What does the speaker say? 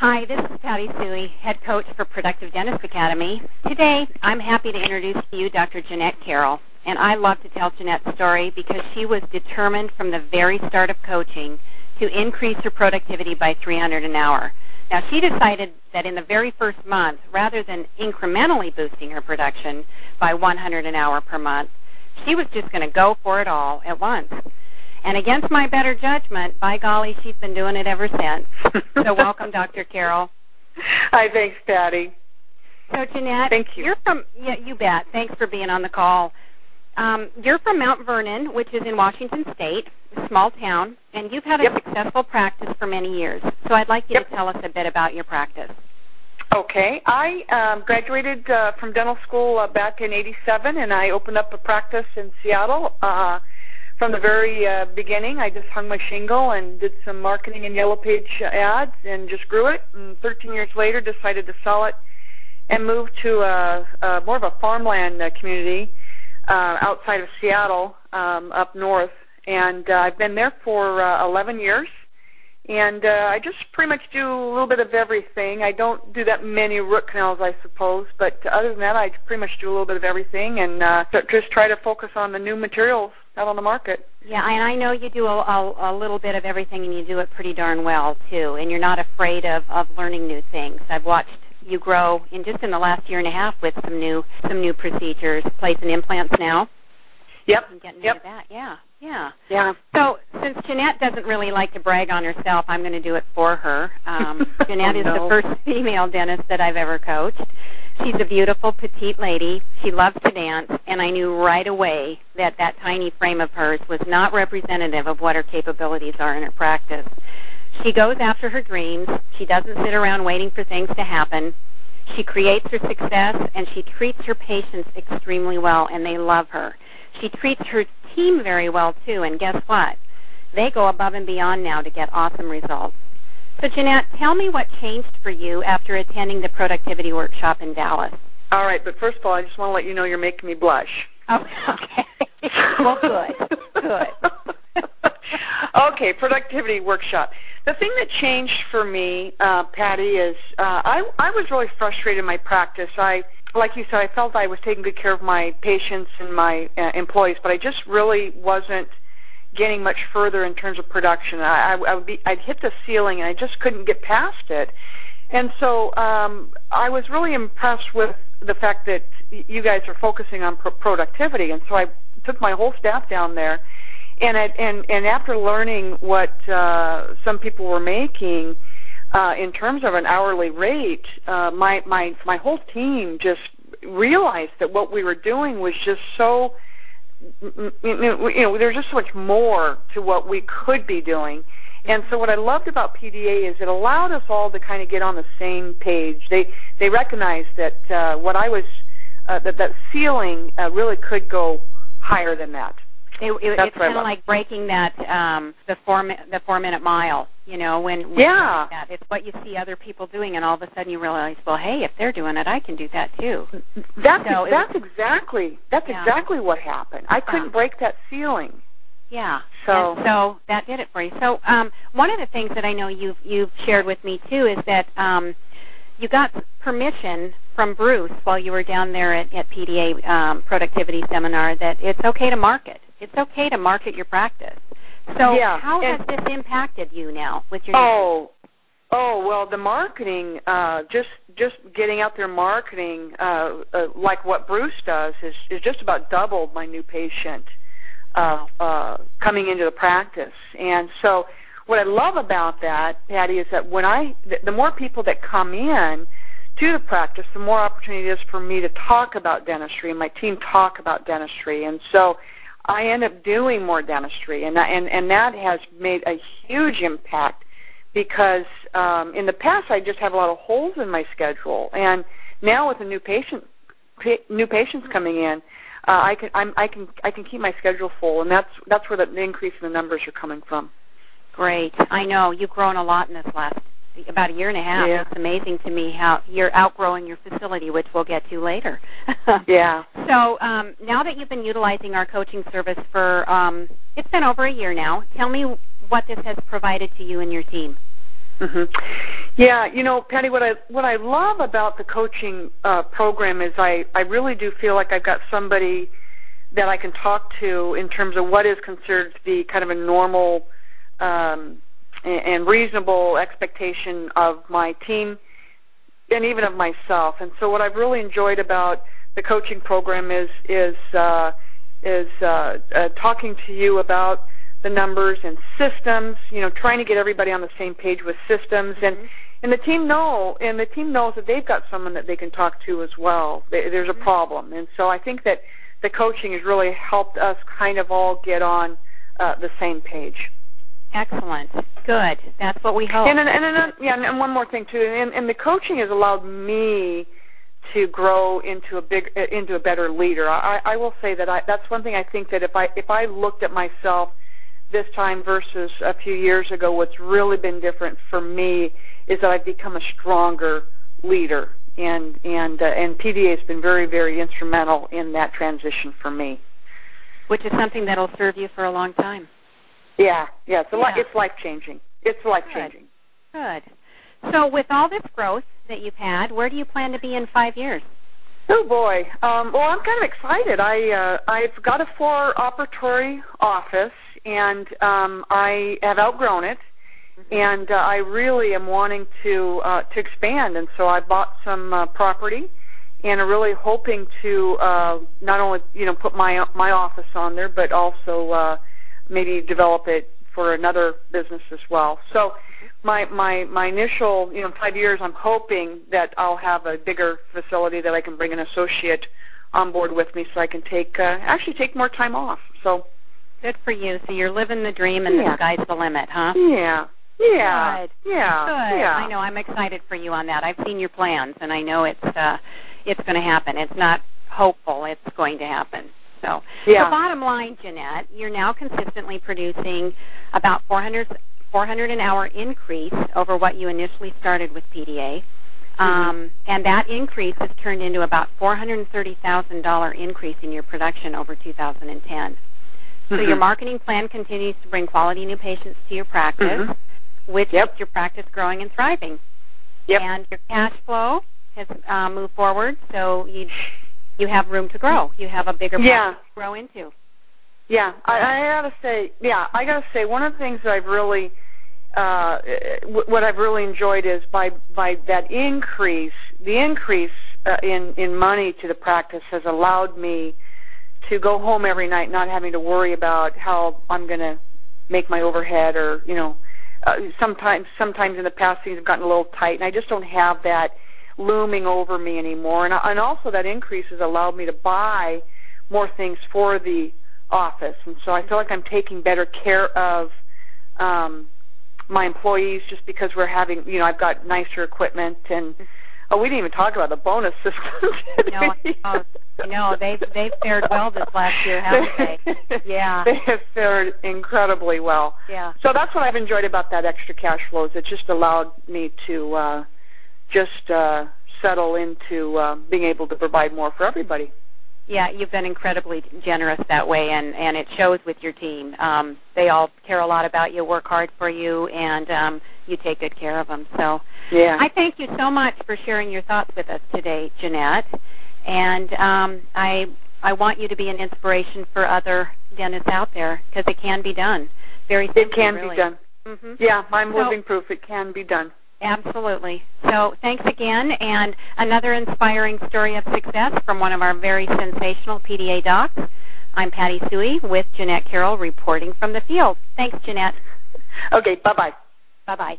Hi, this is Patty Suey, head coach for Productive Dentist Academy. Today, I'm happy to introduce to you Dr. Jeanette Carroll, and I love to tell Jeanette's story because she was determined from the very start of coaching to increase her productivity by 300 an hour. Now, she decided that in the very first month, rather than incrementally boosting her production by 100 an hour per month, she was just going to go for it all at once. And against my better judgment, by golly, she's been doing it ever since. So welcome, Dr. Carroll. Hi, thanks, Patty. So, Jeanette, thank you. You're from, yeah, you bet. Thanks for being on the call. You're from Mount Vernon, which is in Washington State, a small town, and you've had a successful practice for many years. So I'd like you to tell us a bit about your practice. Okay. I graduated from dental school back in '87, and I opened up a practice in Seattle. From the very beginning, I just hung my shingle and did some marketing and Yellow Page ads and just grew it. And 13 years later, decided to sell it and move to more of a farmland community outside of Seattle, up north. And I've been there for 11 years. And I just pretty much do a little bit of everything. I don't do that many root canals, I suppose, but other than that, I pretty much do a little bit of everything and just try to focus on the new materials out on the market. Yeah, and I know you do a little bit of everything, and you do it pretty darn well, too, and you're not afraid of learning new things. I've watched you grow in just in the last year and a half with some new procedures, placing implants now. Yep. And getting into that, yeah. So since Jeanette doesn't really like to brag on herself, I'm going to do it for her. Jeanette is the first female dentist that I've ever coached. She's a beautiful, petite lady. She loves to dance, and I knew right away that that tiny frame of hers was not representative of what her capabilities are in her practice. She goes after her dreams. She doesn't sit around waiting for things to happen. She creates her success, and she treats her patients extremely well, and they love her. She treats her team very well, too, and guess what? They go above and beyond now to get awesome results. So, Jeanette, tell me what changed for you after attending the productivity workshop in Dallas. All right, but first of all, I just want to let you know you're making me blush. Oh, okay. Well, good. Okay, productivity workshop. The thing that changed for me, Patty, is I was really frustrated in my practice. Like you said, I felt I was taking good care of my patients and my employees, but I just really wasn't getting much further in terms of production. I'd hit the ceiling, and I just couldn't get past it. And so I was really impressed with the fact that you guys are focusing on productivity, and so I took my whole staff down there. And after learning what some people were making in terms of an hourly rate, my whole team just realized that what we were doing was just so, there's just so much more to what we could be doing. And so what I loved about PDA is it allowed us all to kind of get on the same page. They recognized that what I was, that ceiling really could go higher than that. It's kind of like breaking that the 4-minute mile. When that. It's what you see other people doing, and all of a sudden you realize, well, hey, if they're doing it, I can do that too. That's exactly what happened. I couldn't break that ceiling. Yeah. So that did it for you. So one of the things that I know you've shared with me too is that you got permission from Bruce while you were down there at PDA productivity seminar that it's okay to market. It's okay to market your practice. So how has this impacted you now with your well, the marketing, just getting out there marketing, like what Bruce does, is just about doubled my new patient coming into the practice. And so what I love about that, Patty, is that the more people that come in to the practice, the more opportunity it is for me to talk about dentistry and my team talk about dentistry. And so I end up doing more dentistry, and that has made a huge impact because in the past I just have a lot of holes in my schedule, and now with the new patients coming in, I can keep my schedule full, and that's where the increase in the numbers are coming from. Great. I know you've grown a lot in this last about a year and a half. Yeah. It's amazing to me how you're outgrowing your facility, which we'll get to later. Yeah. So now that you've been utilizing our coaching service for, it's been over a year now, tell me what this has provided to you and your team. Mm-hmm. Yeah, Patty, what I love about the coaching program is I really do feel like I've got somebody that I can talk to in terms of what is considered to be kind of a normal and reasonable expectation of my team and even of myself. And so what I've really enjoyed about the coaching program is talking to you about the numbers and systems, trying to get everybody on the same page with systems, and the team knows that they've got someone that they can talk to as well. There's a problem, and so I think that the coaching has really helped us kind of all get on the same page. Excellent. Good. That's what we hope. And one more thing too, and the coaching has allowed me to grow into a better leader. I will say that that's one thing I think that if I looked at myself this time versus a few years ago, what's really been different for me is that I've become a stronger leader, and PDA has been very, very instrumental in that transition for me. Which is something that'll serve you for a long time. Yeah. It's life-changing. It's life-changing. Good. So with all this growth that you've had, where do you plan to be in 5 years? Oh boy. Well, I'm kind of excited. I've got a 4-operatory office, and I have outgrown it, and I really am wanting to expand. And so I bought some property, and I'm really hoping to not only put my office on there, but also maybe develop it for another business as well. So my initial 5 years, I'm hoping that I'll have a bigger facility that I can bring an associate on board with me, so I can actually take more time off. So good for you. So you're living the dream, and the sky's the limit, huh? Yeah. Good. Yeah. Yeah. I know. I'm excited for you on that. I've seen your plans, and I know it's going to happen. It's not hopeful. It's going to happen. So the bottom line, Jeanette, you're now consistently producing about 400 an hour increase over what you initially started with PDA. And that increase has turned into about $430,000 increase in your production over 2010. So your marketing plan continues to bring quality new patients to your practice, which keeps your practice growing and thriving. And your cash flow has moved forward, so you have room to grow. You have a bigger practice to grow into. Yeah, I gotta say, one of the things that I've really, what I've really enjoyed is by that increase, the increase in money to the practice has allowed me to go home every night not having to worry about how I'm going to make my overhead, or sometimes in the past things have gotten a little tight, and I just don't have that looming over me anymore. And also that increase has allowed me to buy more things for the office, and so I feel like I'm taking better care of my employees, just because we're having, I've got nicer equipment, and we didn't even talk about the bonus system. No, they've fared well this last year, haven't they? Yeah. They have fared incredibly well. Yeah. So that's what I've enjoyed about that extra cash flow, is it just allowed me to settle into being able to provide more for everybody. Yeah, you've been incredibly generous that way, and it shows with your team. They all care a lot about you, work hard for you, and you take good care of them. So I thank you so much for sharing your thoughts with us today, Jeanette. And I want you to be an inspiration for other dentists out there, because it can be done. Very simply, it can really. be done. Yeah, I'm living proof it can be done. Absolutely. So thanks again, and another inspiring story of success from one of our very sensational PDA docs. I'm Patty Suey with Jeanette Carroll, reporting from the field. Thanks, Jeanette. Okay, bye-bye. Bye-bye.